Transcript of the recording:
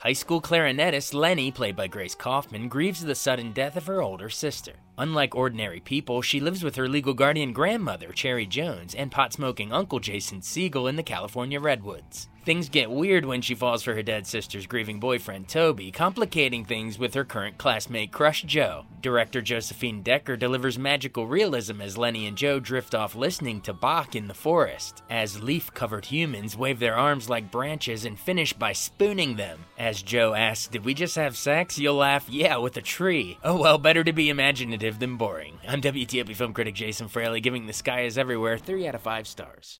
High school clarinetist Lenny, played by Grace Kaufman, grieves the sudden death of her older sister. Unlike ordinary people, she lives with her legal guardian grandmother, Cherry Jones, and pot-smoking uncle Jason Segel in the California redwoods. Things get weird when she falls for her dead sister's grieving boyfriend, Toby, complicating things with her current classmate crush, Joe. Director Josephine Decker delivers magical realism as Lenny and Joe drift off listening to Bach in the forest, as leaf-covered humans wave their arms like branches and finish by spooning them. As Joe asks, "Did we just have sex?" You'll laugh, "Yeah, with a tree." Oh well, better to be imaginative than boring. I'm WTOP film critic Jason Fraley, giving The Sky is Everywhere 3 out of 5 stars.